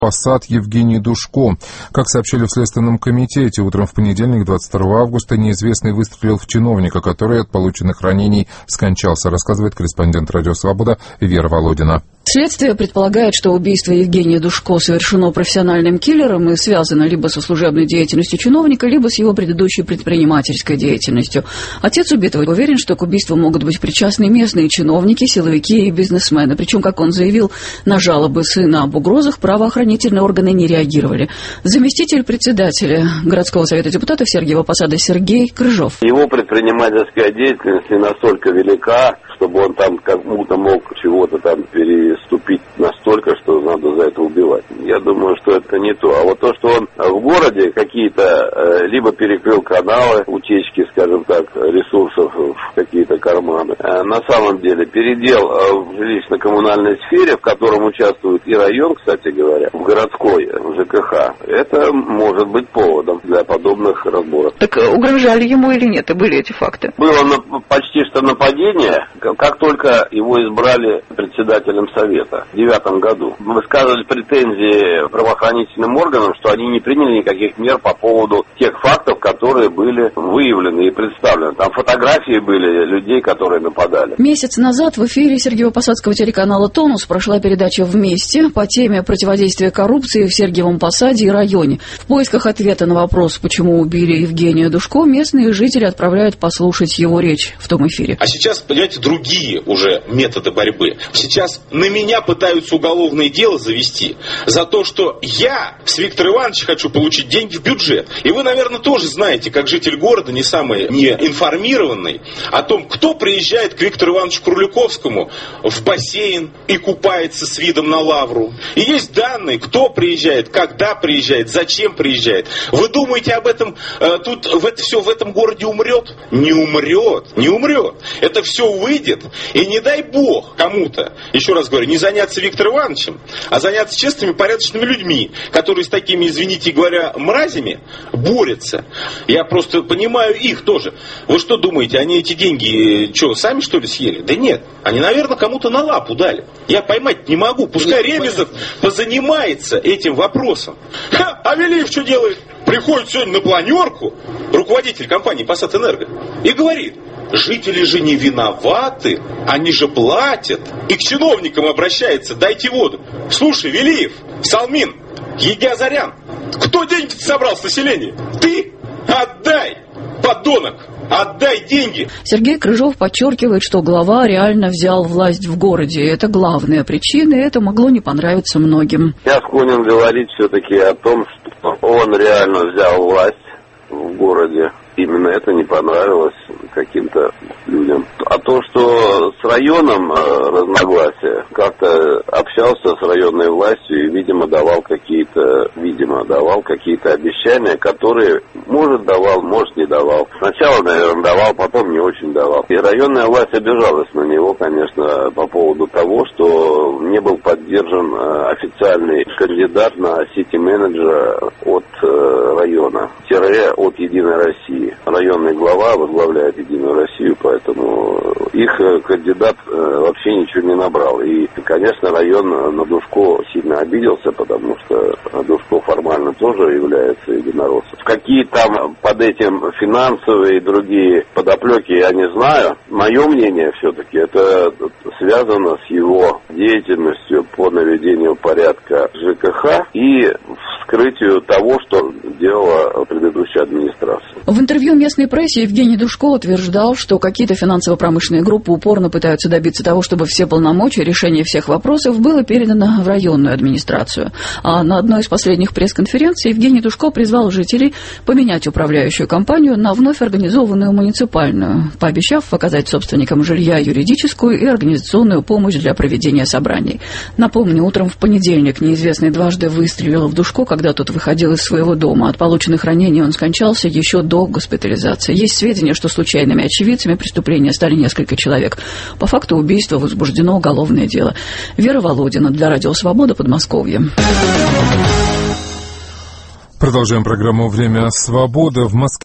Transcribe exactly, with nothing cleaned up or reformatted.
Посад Евгений Душко. Как сообщили в Следственном комитете, утром в понедельник, двадцать второго августа, неизвестный выстрелил в чиновника, который от полученных ранений скончался, рассказывает корреспондент «Радио Свобода» Вера Володина. Следствие предполагает, что убийство Евгения Душко совершено профессиональным киллером и связано либо со служебной деятельностью чиновника, либо с его предыдущей предпринимательской деятельностью. Отец убитого уверен, что к убийству могут быть причастны местные чиновники, силовики и бизнесмены. Причем, как он заявил, на жалобы сына об угрозах правоохранительные органы не реагировали. Заместитель председателя городского совета депутатов Сергиева Посада Сергей Крыжов. Его предпринимательская деятельность не настолько велика, чтобы он там как будто мог чего-то там переступить настолько, что надо за это убивать. Я думаю, что это не то. А вот то, что он в городе какие-то э, либо перекрыл каналы, утечки, скажем так, ресурсов в какие-то карманы, э, на самом деле передел э, в жилищно-коммунальной сфере, в котором участвует и район, кстати говоря, в городской ЖКХ, это может быть поводом для подобных разборок. Так угрожали ему или нет? И были эти факты? Было на, почти что нападение, как только его избрали председателем совета в девятом году. Высказывали претензии правоохранительным органам, что они не приняли никаких мер по поводу тех фактов, которые были выявлены и представлены. Там фотографии были людей, которые нападали. Месяц назад в эфире Сергиево-Посадского телеканала «Тонус» прошла передача «Вместе» по теме противодействия коррупции в Сергиевом Посаде и районе. В поисках ответа на вопрос, почему убили Евгения Душко, местные жители отправляют послушать его речь в том эфире. А сейчас, понимаете, другие уже методы борьбы. Сейчас на меня пытаются уголовное дело завести за то, что я с Виктором Ивановичем хочу получить деньги в бюджет. И вы, наверное, тоже знаете, как житель города, не самый неинформированный, о том, кто приезжает к Виктору Ивановичу Круляковскому в бассейн и купается с видом на Лавру. И есть данные, кто приезжает, когда приезжает, зачем приезжает. Вы думаете об этом, э, тут в это, все в этом городе умрет? Не умрет, не умрет. Это все выйдет, и не дай бог кому-то, еще раз говорю, не заняться Виктором Ивановичем, а заняться честными, порядочными людьми, которые с такими, извините говоря, мразями борются. Я просто понимаю их тоже. Вы что думаете, они эти деньги, что, сами что ли съели? Да нет, они, наверное, кому-то на лапу дали. Я поймать не могу. Пускай Ремезов позанимается этим вопросом. Ха, а Велиев что делает? Приходит сегодня на планерку, руководитель компании «Посадэнерго», и говорит: жители же не виноваты, они же платят. И к чиновникам обращается: дайте воду. Слушай, Велиев, Салмин, Егиазарян, кто деньги собрал с населения? Ты? Отдай, подонок! Отдай деньги! Сергей Крыжов подчеркивает, что глава реально взял власть в городе. Это главная причина, и это могло не понравиться многим. Я склонен говорить все-таки о том, что он реально взял власть в городе. Именно это не понравилось каким-то людям. А то, что с районом разногласия, как-то общался с районной властью и, видимо, давал какие-то, видимо, давал какие-то обещания, которые, может, давал, может, не давал. Сначала, наверное, давал, потом не очень давал. И районная власть обижалась на него, конечно, по поводу того, что не был поддержан официальный кандидат на сити-менеджера от района, тире от «Единой России». Районный глава возглавляет «Единую Россию», поэтому их кандидат вообще ничего не набрал. И, конечно, район на Душко сильно обиделся, потому что Душко формально тоже является единороссом. Какие там под этим финансовые и другие подоплеки, я не знаю. Мое мнение все-таки, это связано с его деятельностью по наведению порядка ЖКХ и вскрытию того, что делала предыдущая администрация. В интервью местной прессе Евгений Душко утверждал, что какие-то финансово-промышленные группы упорно пытаются добиться того, чтобы все полномочия, решение всех вопросов было передано в районную администрацию. А на одной из последних пресс-конференций Евгений Душко призвал жителей поменять управляющую компанию на вновь организованную муниципальную, пообещав оказать собственникам жилья юридическую и организационную помощь для проведения собраний. Напомню, утром в понедельник неизвестный дважды выстрелил в Душко, когда тот выходил из своего дома. От полученных ранений он скончался еще до госпитализации. Есть сведения, что случайными очевидцами преступления стали несколько человек. По факту убийства возбуждено уголовное дело. Вера Володина для Радио Свобода, Подмосковье. Продолжаем программу «Время свободы». В Москве